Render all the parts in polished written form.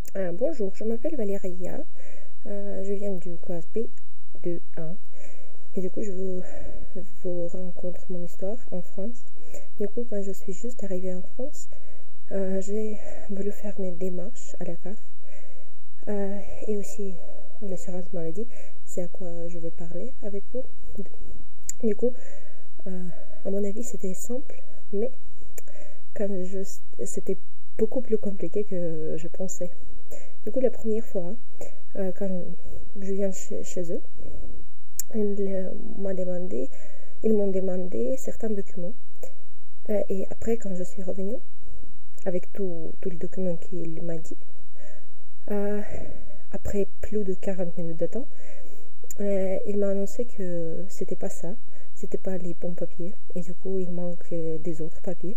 Bonjour, je m'appelle Valéria. Je viens du classe B21 et du coup je vous rencontre mon histoire en France. Du coup, quand je suis juste arrivée en France, j'ai voulu faire mes démarches à la CAF et aussi l'assurance maladie. C'est à quoi je veux parler avec vous. Du coup, à mon avis, c'était simple, mais c'était beaucoup plus compliqué que je pensais. Du coup, la première fois, quand je viens chez eux, ils m'ont demandé certains documents. Et après, quand je suis revenue, avec tous les documents qu'il m'a dit, après plus de 40 minutes de temps, il m'a annoncé que c'était pas ça, c'était pas les bons papiers, et du coup, il manque des autres papiers.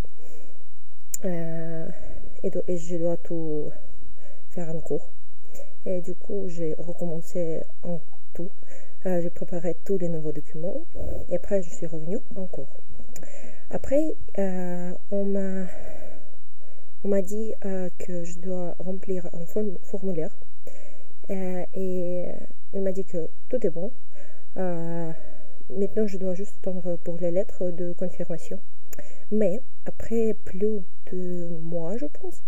Et je dois tout faire en cours. Et du coup, j'ai recommencé en tout. J'ai préparé tous les nouveaux documents. Et après, je suis revenue en cours. Après, on m'a dit que je dois remplir un formulaire. Et il m'a dit que tout est bon. Maintenant, je dois juste attendre pour les lettres de confirmation. Mais après plus de mois, je pense,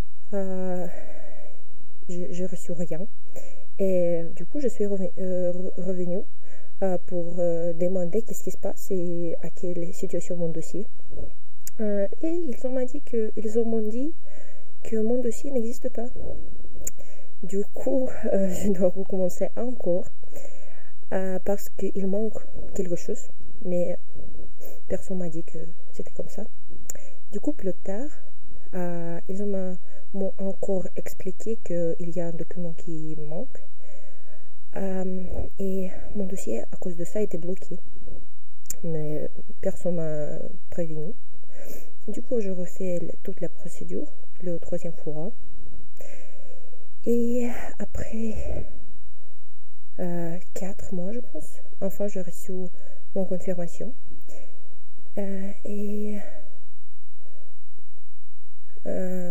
j'ai reçu rien. Et du coup, je suis revenue pour demander qu'est-ce qui se passe et à quelle situation mon dossier. Et ils m'ont dit que mon dossier n'existe pas. Du coup, je dois recommencer encore parce qu'il manque quelque chose. Mais personne m'a dit que c'était comme ça. Du coup, plus tard, ils m'ont encore expliqué qu'il y a un document qui manque. Et mon dossier, à cause de ça, était bloqué. Mais personne m'a prévenu. Du coup, je refais toute la procédure, le troisième fois. Et après 4 mois, je pense, enfin, j'ai reçu mon confirmation. Et